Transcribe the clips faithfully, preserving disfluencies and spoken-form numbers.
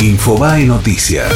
Infobae Noticias.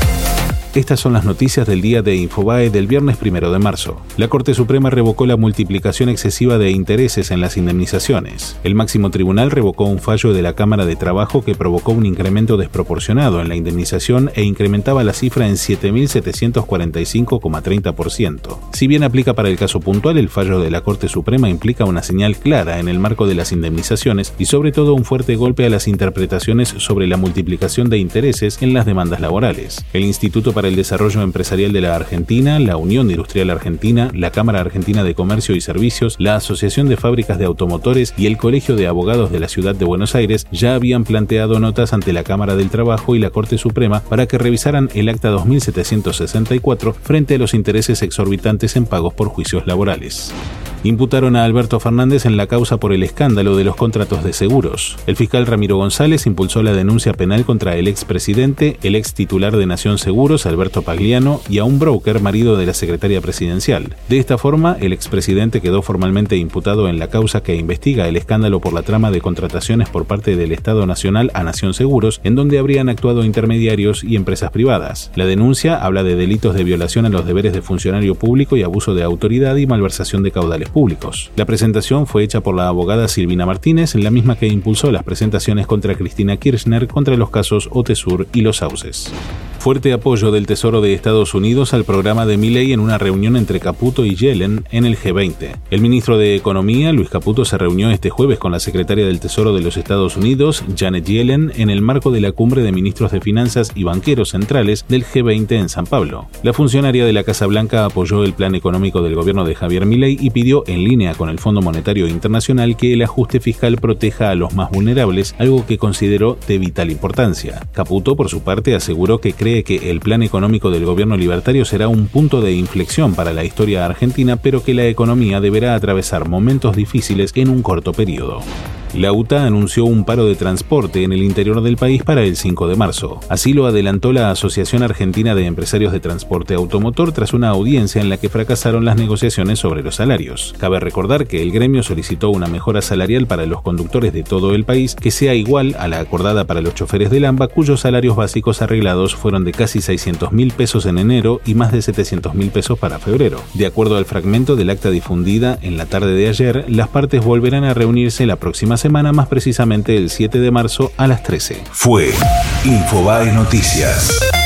Estas son las noticias del día de Infobae del viernes primero de marzo. La Corte Suprema revocó la multiplicación excesiva de intereses en las indemnizaciones. El máximo tribunal revocó un fallo de la Cámara de Trabajo que provocó un incremento desproporcionado en la indemnización e incrementaba la cifra en siete mil setecientos cuarenta y cinco coma treinta por ciento. Si bien aplica para el caso puntual, el fallo de la Corte Suprema implica una señal clara en el marco de las indemnizaciones y sobre todo un fuerte golpe a las interpretaciones sobre la multiplicación de intereses en las demandas laborales. El Instituto para el Desarrollo Empresarial de la Argentina, la Unión Industrial Argentina, la Cámara Argentina de Comercio y Servicios, la Asociación de Fábricas de Automotores y el Colegio de Abogados de la Ciudad de Buenos Aires ya habían planteado notas ante la Cámara del Trabajo y la Corte Suprema para que revisaran el Acta dos mil setecientos sesenta y cuatro frente a los intereses exorbitantes en pagos por juicios laborales. Imputaron a Alberto Fernández en la causa por el escándalo de los contratos de seguros. El fiscal Ramiro González impulsó la denuncia penal contra el expresidente, el ex titular de Nación Seguros, Alberto Pagliano, y a un broker, marido de la secretaria presidencial. De esta forma, el expresidente quedó formalmente imputado en la causa que investiga el escándalo por la trama de contrataciones por parte del Estado Nacional a Nación Seguros, en donde habrían actuado intermediarios y empresas privadas. La denuncia habla de delitos de violación a los deberes de funcionario público y abuso de autoridad y malversación de caudales públicos. La presentación fue hecha por la abogada Silvina Martínez, la misma que impulsó las presentaciones contra Cristina Kirchner contra los casos Otesur y Los Sauces. Fuerte apoyo del Tesoro de Estados Unidos al programa de Milei en una reunión entre Caputo y Yellen en el G veinte. El ministro de Economía, Luis Caputo, se reunió este jueves con la secretaria del Tesoro de los Estados Unidos, Janet Yellen, en el marco de la cumbre de ministros de Finanzas y banqueros centrales del G veinte en San Pablo. La funcionaria de la Casa Blanca apoyó el plan económico del gobierno de Javier Milei y pidió, en línea con el Fondo Monetario Internacional, que el ajuste fiscal proteja a los más vulnerables, algo que consideró de vital importancia. Caputo, por su parte, aseguró que cree que el plan económico del gobierno libertario será un punto de inflexión para la historia argentina, pero que la economía deberá atravesar momentos difíciles en un corto periodo. La U T A anunció un paro de transporte en el interior del país para el cinco de marzo. Así lo adelantó la Asociación Argentina de Empresarios de Transporte Automotor tras una audiencia en la que fracasaron las negociaciones sobre los salarios. Cabe recordar que el gremio solicitó una mejora salarial para los conductores de todo el país que sea igual a la acordada para los choferes del AMBA, cuyos salarios básicos arreglados fueron de casi seiscientos mil pesos en enero y más de setecientos mil pesos para febrero. De acuerdo al fragmento del acta difundida en la tarde de ayer, las partes volverán a reunirse la próxima semana semana, más precisamente el siete de marzo a las trece. Fue Infobae Noticias.